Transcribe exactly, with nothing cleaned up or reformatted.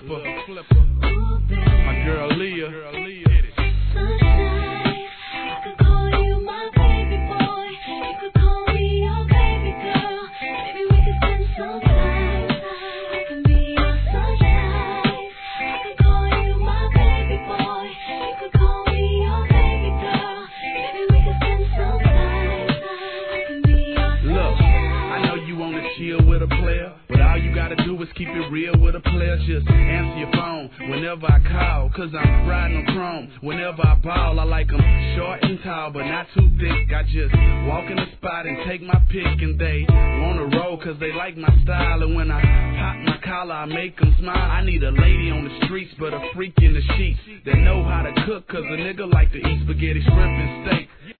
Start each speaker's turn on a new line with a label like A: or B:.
A: Flipper. My girl Leah.
B: Sunshine, I could call you my baby boy. You could call me your baby girl. Maybe we could spend some time. I can be your sunshine. I could call you my baby boy. You could call me your baby girl. Maybe we could spend some time. I can be your sunshine.
A: Look, I know you wanna chill with a player, but all you gotta do is keep it real with a player. Just answer your phone whenever I call, cause I'm riding on chrome. Whenever I ball, I like 'em short and tall, but not too thick. I just walk in the spot and take my pick, and they wanna roll cause they like my style. And when I pop my collar, I make 'em smile. I need a lady on the streets, but a freak in the sheets that know how to cook, cause a nigga like to eat spaghetti, shrimp, and steak.